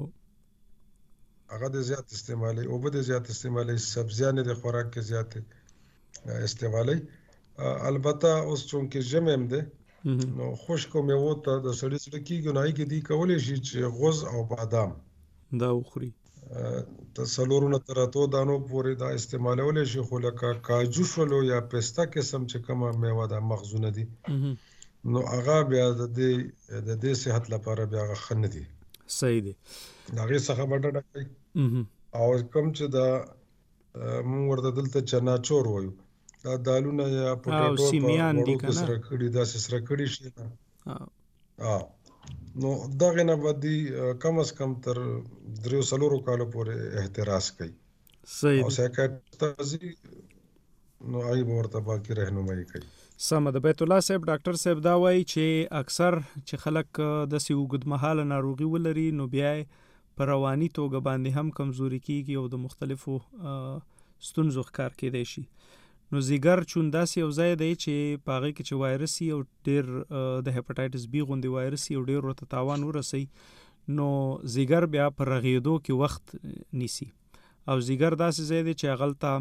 S5: هغه د زیات استعمالي او به د زیات استعمالي سبزیانه د خوراک کې زیات استعمالي البته اوس چونکه جمع ده نو خشکو میوه ته د سړی سره کیږي نه کې دی کولای شي چې غوز او بادام
S2: دا وخوري
S5: د سلورونو تر اتو دانو پورې دا استعمالول شي خو لکه کاجو شولو یا پستا قسم چې کومه میوه د مغزونه دي نو هغه بیا د دې صحت لپاره بیا خن دي
S2: صحیح دي
S5: هغه څخه بډډه کوي او کوم چې دا موږ ورته دلته چناچور وایو دا دالونه یا پټاټو په سره کړي دا سره کړي شي نو دغه نه بدی کم از کم تر 3 کالو پورې احتراز کوي
S2: صحیح
S5: او سایکاټریست نو آی ورته باقي راهنمایي کوي
S2: سم د بیت الله صاحب ډاکټر صاحب دا وایي چې اکثر چې خلک د سی وګدمحاله ناروغي ولري نو بیا په رواني توګه باندې هم کمزوري کیږي او د مختلفو ستونزو ښکار کېدای شي نو زیګر چون داسې یو ځای دی چې په هغې کې چې وایرسي او ډېر د هیپاټایټس بي غوندې وایرسي او ډېر ورته تاوان ورسوي نو زیګر بیا په رغېدو کې وخت نیسي او زیګر داسې ځای دی چې هغلته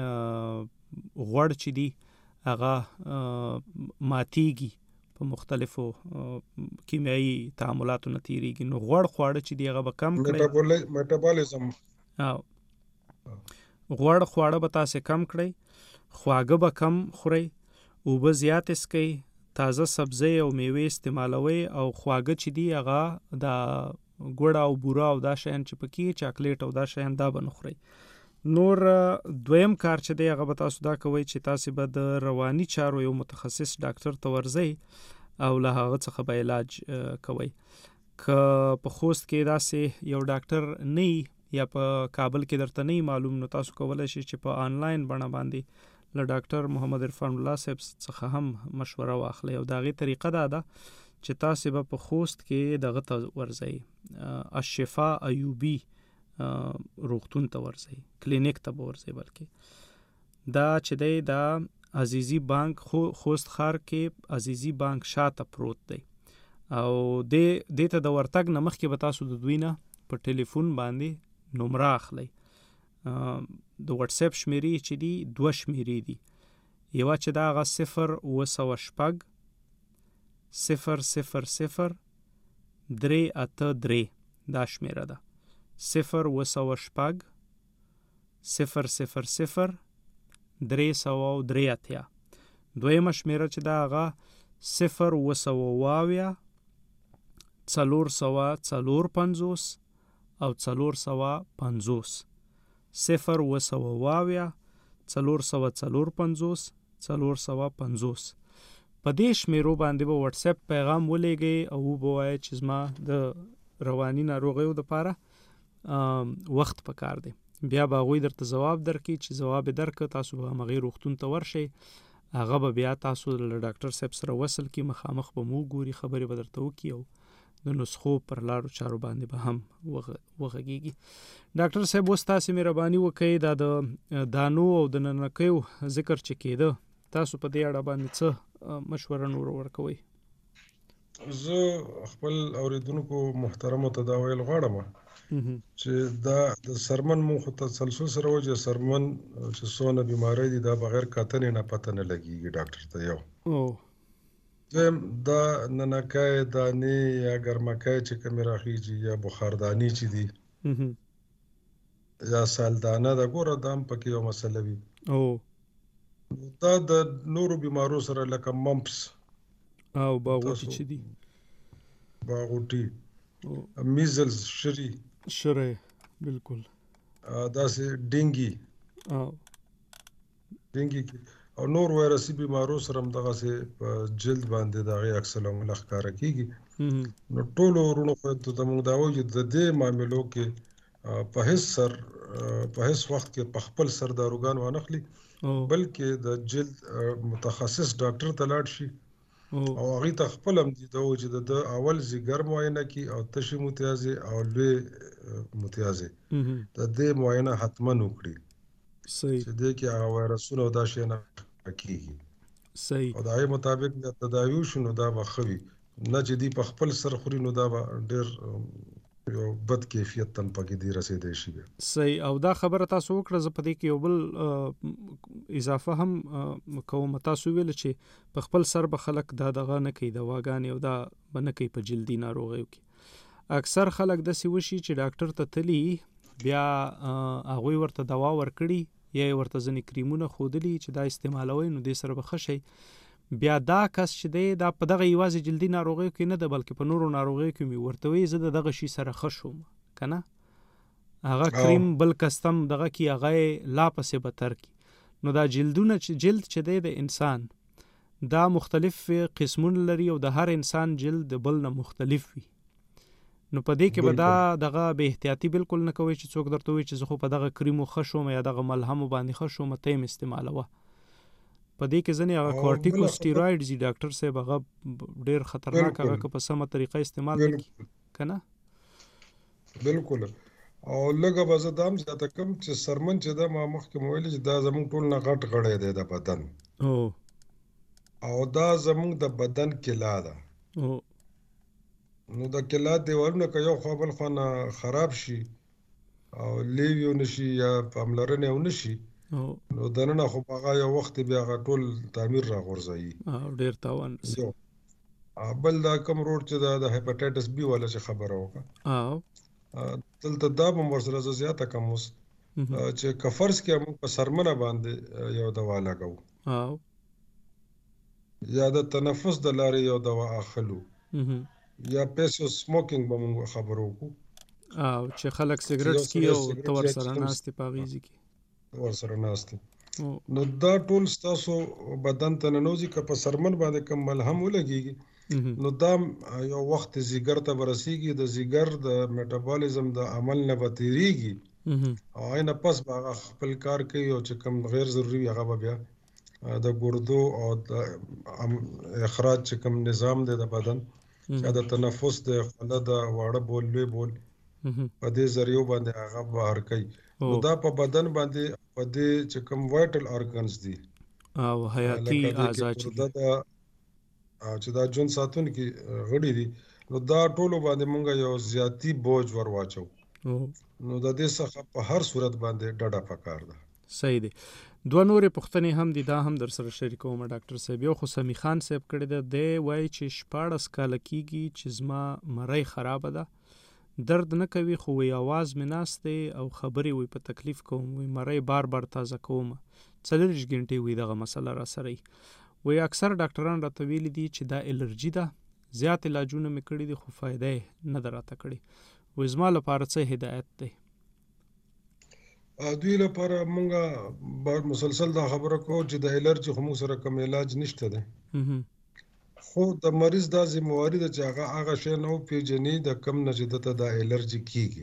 S2: غوړ چې دي هغه ماتیږي په مختلفو کیمیایي تعاملاتو نه تېرېږي نو غوړ خواړه چې دي هغه به کم کړئ
S5: میټابولیزم
S2: غوړ خواړه به تاسې کم کړئ خواږه به کم خورئ اوبه زیات اسکئ تازه سبزی او میوې استعمالوئ او خواږه چې دي هغه د ګوړه او بوره او دا شیان چې پکې چاکلیټ او دا شیان دا به نه خورئ نور دویم کار چې دی هغه به تاسو دا کوئ چې تاسې به د رواني چارو یو متخصص ډاکټر ته ورځئ او له هغه څخه به علاج کوئ که په خوست کې داسې یو ډاکټر نه یا په کابل کې درته نه معلوم نو تاسو کولی شئ چې په آنلاین بڼه باندې له ډاکټر محمد عرفان الله صاحب څخه هم مشوره واخلئ او د هغې طریقه دا ده چې تاسې به په خوست کې دغه ته ورځئ الشفا ایوبي روغتون ته ورځئ کلینیک ته به ورځئ بلکې دا چې دی دا عزیزي بانک خوست ښار کې عزیزي بانک شاته پروت دی او د ته د ورتګ نه مخکې به تاسو د دوی نه په ټلیفون باندې نمبر اخلئ. د واتس اپ شمیرې چې دي 2 شمیرې دي. یو چې دا هغه 0 0 383 دا شمیره ده. 0 0 383. دویمه شمیره چې دا هغه 0 450 او 450. 0 450 450. په دې شمیرو باندې به واتس اپ پیغام ولېږئ او به وایي چې زما د رواني ناروغیو دپاره وخت پکار دی. بیا به هغوی درته جواب درکړي چې جواب یې درکړه تاسو به همغې روغتون ته ورشئ. هغه به بیا تاسو له ډاکټر صاحب سره وصل کړي، مخامخ به مو ګوري، خبرې به درته وکړي او د نسخو پر لارو چارو باندې به هم وغږیږي. ډاکټر صاحب اوس تاسې مهرباني وکړئ دا د دانو او د ننکیو ذکر چې کېده تاسو په دې اړه باندې څه مشوره نور ورکوئ؟
S5: زه خپل اوریدونکو محترمو ته دا ویل غواړم چې دا د سرمن مو خو تسلسل سره وجه سرمن چې څونه بیماری دي دا بغیر کتنې نه پته نه لګیږي ډاکټر ته. یو دا ننکای دانې یا ګرمکای چې کومې راخیږي یا بخاردانی چې دي یا سالدانه دا ګوره دا هم پکې یو مسله وي. دا د نورو بیمارو سره لکه ممپس
S2: او باغوټي چې دي،
S5: باغوټي، میزلز، شری بالکل، داسې ډینګي او نور وایرسي بیمارو سره هم دغسې په جلد باندې د هغې عکس العمل ښکاره کېږي. نو ټولو وروڼو خویندو ته موږ دا وایو چې د دې معاملو کې په هیڅ وخت کې په خپل سر داروګان وانخلي، بلکې د جلد متخصص ډاکټر ته لاړ شي او هغې ته خپل هم دي ته وایي چې د اول ځیګر معاینه کړي او تشې متیازې او لوی متیازې د دې معاینه حتما وکړي چې دې کې هغه وایرسونه او دا شیان کېږي او د هغې مطابق د تداوي وشي نو دا به ښه وي، نه چې دوی په خپل سر خوري نو دا به ډېر یو بد کیفیت ته پکې دی رسېدی شي.
S2: صحیح. او دا خبره تاسو وکړه، زه په دې کې یو بل اضافه هم کوم. تاسو ویل چې په خپل سر به خلک دا دغه نه کوي دواګانې او دا به نه کوي په جلدي ناروغیو کې. اکثر خلک داسې وشي چې ډاکټر ته تلي بیا هغوی ورته دوا ورکړي یا یې ورته ځینې کریمونه ښودلي چې دا استعمالوئ نو دې سره به ښه شئ. بیا دا کس چې دی دا په دغه یوازې جلدي ناروغیو کې نه ده بلکې په نورو ناروغیو کې مې ورته وایي زه د دغه شي سره ښه شوم که نه، هغه کریم بل کستم دغه کې هغه یې لا پسې بدتر کړي. نو دا جلد چې دی د انسان دا مختلف قسمونه لري او د هر انسان جلد د بل نه مختلف وي. نو په دې کې به دا دغه بې احتیاطي بالکل نه کوئ چې څوک درته وایي چې زه خو په دغه کریمو ښه شوم یا دغه ملهمو باندې ښه شوم ته یې استعمالوه. په دې کې ځینې هغه کورټیکوسټیرویډز دي ډاکټر صاحب هغه ډېر خطرناک، هغه که په سمه طریقه استعمال نه کړي که نه.
S5: بالکل. او لږه به زه دا هم زیاته کړم چې سرمن چې دا ما مخکې مو ویلي چې دا زموږ ټول نه غټ غړی دی د بدن او دا زموږ د بدن کلا ده. نو د کلا دیوالونه که یو خوا بل خوا نه خراب شي او لیو یو نشي یا پاملرنه یو نشي نو دننه خو هغه یو وخت بیا هغه ټول تعمیر راغورځوي
S2: او ډېر تاوان.
S5: بل دا کوم روډ چې د هیپاټایټس بي والا چې خبره وکړه دلته دا به ورسره زه زیاته کوم اوس چې که فرض کړه موږ په سرمنه باندې یو دوا لګوو یا د تنفس د لارې یو دوا اخلو یا پیسو سموکینګ به موږ خبرو وکړو
S2: او چې خلک سیګریټ څکي او ته ورسره ناستې په هغې کې
S5: ورسره ناستې نو دا ټول ستاسو بدن ته ننوځي که په سرمن باندې کوم ملهم ولګېږي نو دا یو وخت ځیګر ته به رسېږي د ځیګر د میټابالیزم د عمل نه به تېرېږي او هغې نه پس به هغه خپل کار کوي او چې کوم غیر ضروري وي هغه به بیا د ګردو او د اخراج چې کوم نظام دی د بدن یا د تنفس د خوله د واړه بول لوی بول په دې ذریعو باندې هغه بهر کوي نو دا په بدن باندې په دې چې کوم وایټل ارګنز دي
S2: او حیاتي اعضا چې
S5: چې دا جون ساتون کې غړي دي نو دا ټولو باندې مونږ یو زیاتی بوج ور واچو نو د دې څخه په هر صورت باندې ډډه پکار ده.
S2: صحیح دی. دوه نورې پوښتنې هم دي، دا هم در سره شریکوم ډاکټر صاحب. یو خو سمی خان صاحب کړی ده، دی وایي چې 14 کاله کېږي چې زما مرۍ خرابه ده، درد نه کوي خو وی आवाज مې ناست دی او خبرې وی په تکلیف کوم، وی مرۍ بار بار تازه کوم، 40 غنټې وی دغه مسله را سره وی. اکثر ډاکټران راته ویلي دي چې دا الرجی ده، زیات علاجونه مې کړي دي خو فایده نه ده راته کړې. وی زما لپاره څه هدایت دی؟
S5: دوی لپاره مونږه مسلسل دا خبره کوو چې د الرجی خو موږ سره کوم علاج نشته ده، خو د مریض دا ذمہواری ده چې هغه شی نه پیژني د کم نه چې دته د الرجی کیږي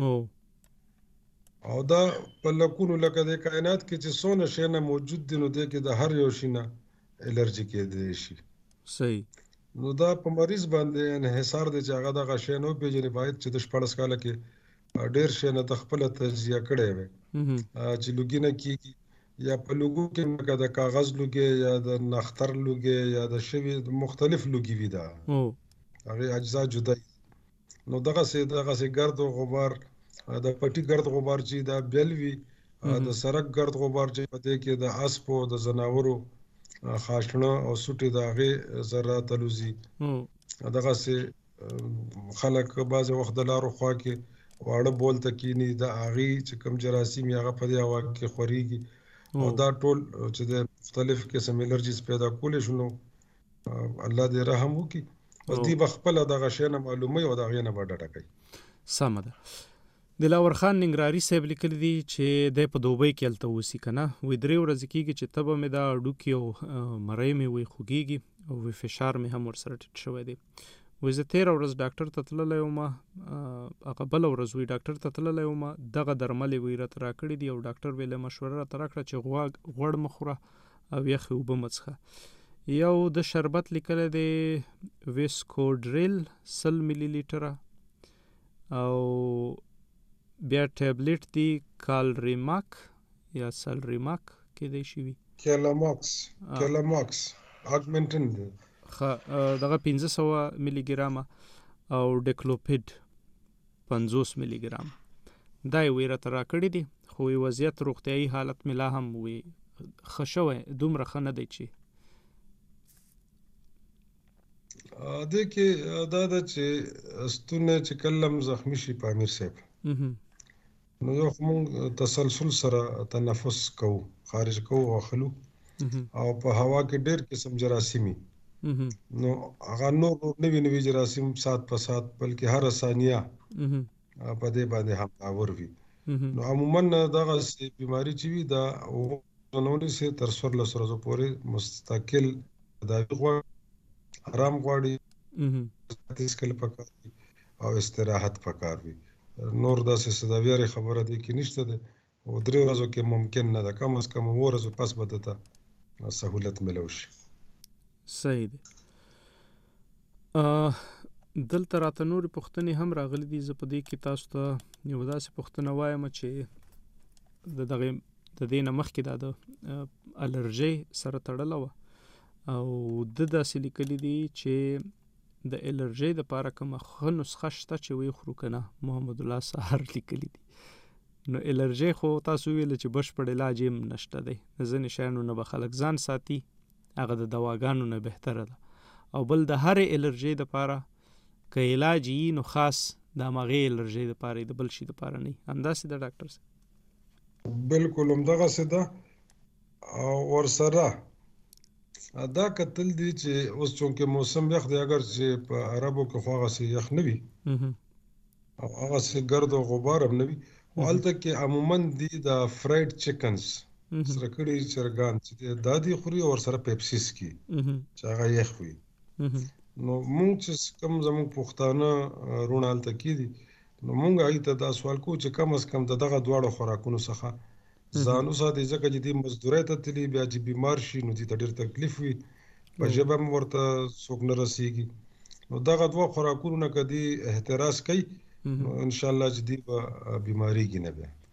S5: او دا په لکونو لکه د کائنات کې چې څونه شی نه موجود دي نو د کې د هر یو شی نه الرجی کېدای شي.
S2: صحیح.
S5: نو دا په مریض باندې انحصار دی چې هغه د غشې نو پیژني، باید چې د 14 کاله کې ډېر شی نه د خپل تجزیه کړی وي چې لوګي نه کیږي یا په لوګو کې لکه د کاغذ لوګي یا د نختر لوګي یا د شوی مختلف لوګي وي، دا هغه اجزا جدا. نو دغه سي ګرد او غبار د پټي ګرد غبار چې دا بلوي د سرک ګرد غبار چې پته کې د اسپو د زناورو خاشنه او سټي داغه ذرات لوزي. دغه سي خلک بعض وخت د لارو خوا کې واړه بول تکینی د اغي چې کم جراثیم هغه په دی هوا کې خوريږي او دا ټول چې د مختلف قسم الرجیز پیدا کولې شنو الله دې رحم وکي. بس دی بخپل دغه شی نه معلومه او دغه نه وډټه کوي.
S2: سم ده. دلاور خان ننګراری صاحب لیکلی دی چې د په دوبۍ کې الته وسی کنه، وې درې ورځې کېږي چې تبه مې دا ډوکی او مرۍ مې وې خوږیږي او وې فشار مې هم ورسره ټیټ شوی دی. وې زه 13 ورځ ډاکټر ته تللی وم، هغه بله ورځ وې ډاکټر ته تللی وم، دغه درمل یې وې راته راکړي دي او ډاکټر ویله مشوره راته راکړه چې غوړ مه خوره او یخې اوبه مه څښه. یو د شربت لیکلی دی ویسکوډریل 100 ملي لیټره او بیا ټابلیټ دی کالریماک یا سلریماک کې دی شي وي
S5: کلاماکس اګمنټن
S2: دغه 1500 ملي ګرام او ډیکلوپیډ 50 ملي ګرام دا یې ویره تر کړی دي، خو وضعیت روغتیايي حالت ملا هم وي خښوي دومره خنه دی چې
S5: د کې دا د چې استونه چې کلم زخمی شي په امیر صاحب نو یو موږ تسلسل سره تنفس کوو، خارج کوو او خلو او په هوا کې ډېر قسم جراثیمي نو هغه نوې جراثیم سات په سات بلکې هر ثانیه په دې باندې هم اور وي. نو عموما دغه بیماری چې وي دا نورې سي تر 14 ورځې پورې مستقل تداوی آرام غواړي، تسکل پکار او استراحت پکار وي. نور داسې سداویاري خبره دی کې نشته ده او 3 ورځې کې ممکن نه ده، کم از کم ورځې پس به ته سہولت ملو شي.
S2: صحیح دی. دلته راته نورې پوښتنې هم راغلي دي، زه په دې کې تاسو ته یو داسې پوښتنه وایم چې د دې نه مخکې دا د الرژي سره تړله وه او د داسې لیکلي دي چې د الرژي دپاره کومه ښه نسخه شته چې ویې خورو که نه. محمد الله سهار لیکلي دي. نو الرژي خو تاسو ویله چې بشپړ علاج یې نشته دی، د ځینې شیانو نه به خلک ځان ساتي، هغه د دواګانو نه بهتره ده. او بل د هرې الرژي دپاره که علاج یي نو خاص د همغې الرژي دپاره د بل شي دپاره نه. همداسې ده ډاکټر صاحب؟
S5: بالکل همدغسې ده. او ورسره دا کتل دي چې اوس چونکې موسم یخ دی، اگر چې په عربو کې خو هغسې یخ نه وي او هغسې ګرد او غبار هم نه وي، خو هلته کې عموما دي دا فرایډ چکنز سره کړي چرګان چې دا دي خوري او ورسره پیپسي څکي چې هغه یخ وي. نو مونږ چې کوم زموږ پښتانه رونه هلته کې دي نو مونږ هغې ته دا سوال کوو چې کم از کم د دغه دواړو خوراکونو څخه ځان وساتي، ځکه چې دې مزدورۍ ته تلي بیا چې بیمار شي نو دې ته ډېر تکلیف وي، په ژبه هم ورته څوک نه رسېږي. نو دغه دوه خوراکونو نه که دې احتراز کوي نو انشاءالله چې دې به بیماریږي نه بیا.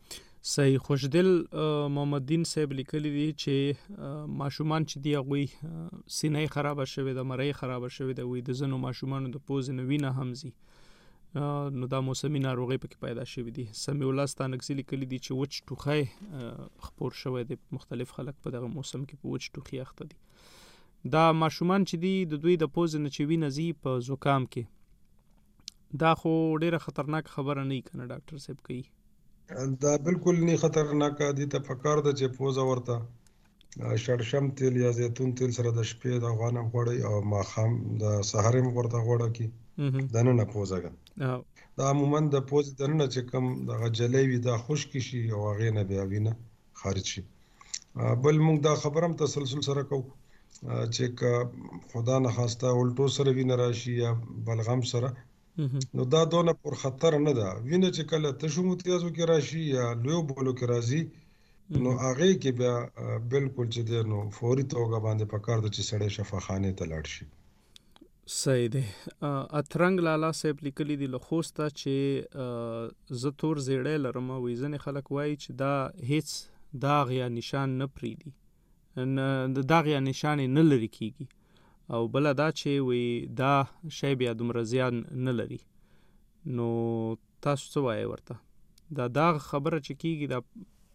S2: صحیح. خوشدل محمد دین صاحب لیکلی دي چې ماشومان چې دی هغوی سینې خرابه شوې ده، مرۍ خرابه شوې ده، وایي د ځینو ماشومانو د پوزې نه وینه هم ځي، نو دا موسمي ناروغۍ پکې پیدا شوې دي. سمیع الله ستانکزي لیکلی دي چې وچ ټوخی خپور شوی دی، مختلف خلک په دغه موسم کې په وچ ټوخي اخته دي. دا ماشومان چې دي د دوی د پوزې نه چې وینه ځي په زکام کې، دا خو ډیره خطرناک خبره نه وي که نه ډاکټر صاحب کوي؟
S5: دا بالکل نه خطرناک دي. ته پکار ده چې پوزه ورته شړشم تیل یا زیتون تیل سره د شپې د غوانه غوړی او ماښام د سحر هم ورته غوړه کی دننه پوزه دا عموما د پوزې دننه چې کوم دغه جلی وي دا خشک شي او هغې نه بیا وینه خارج شي. بل موږ دا خبره هم تسلسل سره کوو چې که خدا نخواسته الټو سره وینه راشي یا بلغم سره، نو دا دونه پر خطر نه ده. وینه چې کله تشو متیازو کې راشي یا لویو بولو کې راځي، نو هغې کې بیا بالکل چې دی نو فوري توګه باندې پکار ده چې سړی شفاخانې ته لاړ شي.
S2: صحیح دی. اترنګ لالا صاحب لیکلی دي له خوسته چې زه تور زیړی لرم، وایي ځینې خلک وایي چې دا هیڅ داغ یا نشان نه پرېږدي، د داغ یا نشان یې نه لرې کېږي، او بله دا چې وایي دا شی بیا دومره زیان نه لري. نو تاسو څه وایئ ورته؟ دا داغ خبره چې کېږي دا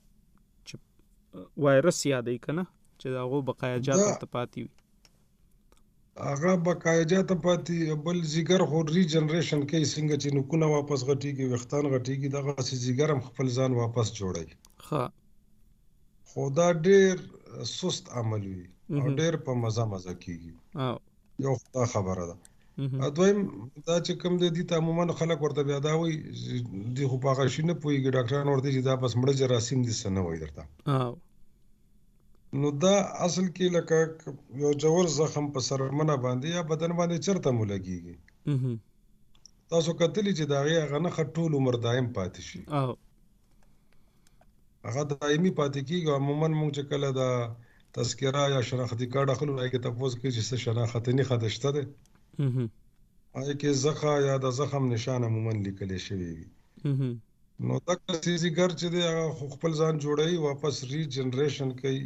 S2: چې وایرس یادوي که نه، چې د هغو بقایاجات ورته پاتې وي،
S5: هغه بقایاجات پاتې. بل ځیګر خو ریجنریشن کوي، څنګه چې نوکونه واپس غټېږي، ویښتان غټېږي، دغسې ځیګر هم خپل ځان واپس جوړوي. خو دا ډېر سست عمل وي او ډېر په مزه کېږي، یو خدا خبره ده. دویم دا چې کوم دی ته عموما خلک ورته بیا دا وایي دی خو په هغه شي نه پوهېږي، ډاکټران ورته چې دا بس مړه جراثیم دي، څه نه وایي درته. نو دا اصل کې لکه یو جوړ زخم په سرمنه باندې یا بدن باندې چرته مو لګېږي. تاسو کتلی چې د هغې هغه نښه ټول عمر دایم پاتې شي، هغه دایمي پاتې کېږي. عموما موږ چې کله د تذکره یا شناختی کارت اخلو، هغې کې تپوس کوي چې څه شناختي نښه شته دی، هغې کې زخه یا د زخم نشان عموما لیکلی شوی وي. نو دغسې ځیګر چې دی هغه خپل ځان جوړوي، واپس ریجنریشن کوي.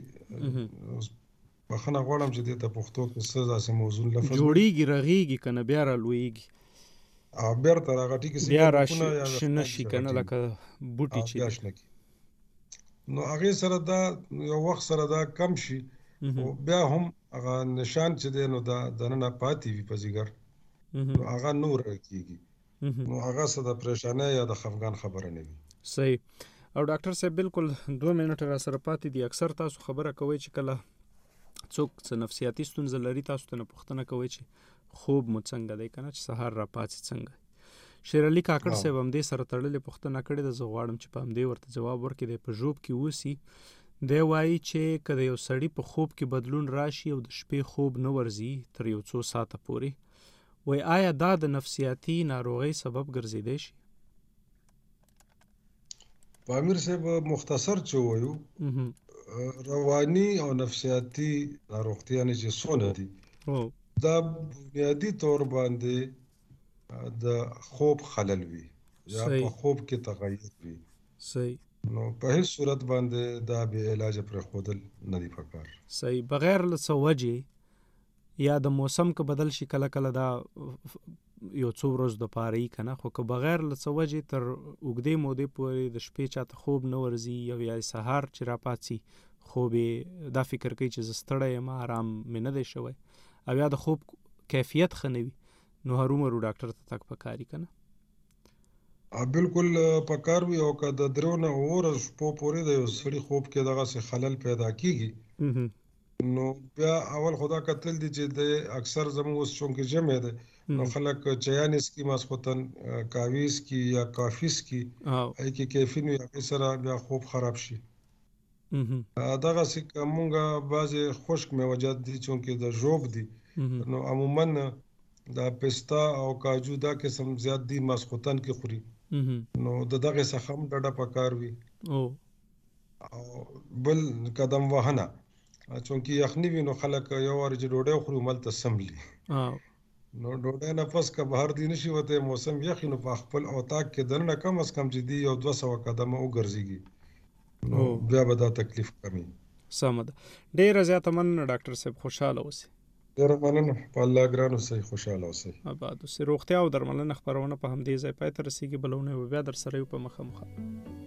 S5: بخښنه غواړم چې دې ته پښتو کې څه داسې موضوع لفظ
S2: جوړېږي، رغېږي که نه بیا رالویږي،
S5: او بیرته راغټېږي،
S2: بیا راشنه شي که نه لکه بوټي چې.
S5: نو هغې سره دا یو وخت سره دا کم شي، خو بیا هم هغه نشان چې دی نو دا دننه پاتې وي په ځیګر، نو هغه نه ورکېږي، نو هغه څه د پریشانۍ یا د خفګان خبره نه وي.
S2: صحیح. او ډاکټر صاحب بالکل 2 منټه را سره پاتې دي. اکثر تاسو خبره کوئ چې کله څوک څه نفسیاتي ستونزه لري، تاسو ته نه پوښتنه کوئ چې خوب مو څنګه دی که نه، چې سهار را پاڅي څنګه. شیر علي کاکړ صاحب همدې سره تړلې پوښتنه کړې ده، زه غواړم چې په همدې ورته جواب ورکړي. دی په ژوب کې اوسي، دی وایي چې که د یو سړي په خوب کې بدلون راشي او د شپې خوب نه ورځي تر یو څو ساعته پورې، وایي آیا دا د نفسیاتي ناروغۍ سبب ګرځېدی شي؟
S5: په امیر صاحب مختصر چې وایو، رواني او نفسیاتي ناروغتیانې چې څونه دي، دا بنیادي طور باندې د خوب خلل وي یا په خوب کې تغیر وي.
S2: صحیح.
S5: نو په هیڅ صورت باندې دا بې علاجه پرېښودل نه دي پکار.
S2: صحیح. بغیر له څه وجې یا د موسم که بدل شي، کله کله دا یو څو ورځو دپاره وي که نه، خو که بغیر له څه وجې تر اوږدې مودې پورې د شپې چاته خوب نه ورځي، او یا سهار چې را پاڅي خوب یې دا فکر کوي چې زه ستړی یم، آرام مې نه دی شوی، او یا د خوب کیفیت ښه نه وي، نو هرومرو ډاکټر ته تګ پکاري که نه؟
S5: بالکل پکار وي. او که د 3 نه 4 شپو پورې د یو سړي خوب کې دغسې خلل پیدا کېږي، نو بیا اول خدا کتل دي چې د اکثر زموږ اوس چونکې جمع دی، نو خلک چایان اسکي، ماسخوتن کاوي اسکي یا کافي اسکي، هغې کې کیفین وي، هغې سره بیا خوب خراب شي. دغسې که مونږ بعضې خشک میوجات دي چونکې د ژوب دي، نو عموما دا پستا او کاجو دا قسم زیات دي ماسخوتن کې خوري، نو د دغې څخه هم ډډه پکار وي. او بل قدم وهنه، چونکې یخني وي نو خلک یو وار چې ډوډۍ وخوري هملته سملي، نو ډوډۍ نه پس که بهر دی نشي وتی، موسم یخ وي، نو په خپل اتاق کې دننه کم از کم چې دي 100-200 قدمه وګرځېږي، نو بیا به دا تکلیف کمی.
S2: سم ده. ډیره زیاته مننه ډاکټر صاحب، خوشاله اوسئ.
S5: ډیره مننه، په الله ګران اوسئ، خوشاله اوسئ.
S2: آباد اوسئ. روغتیا او درملنه خبرونه په همدې ځای پای ته رسیږي. بلونه بیا در سره یو په مخه.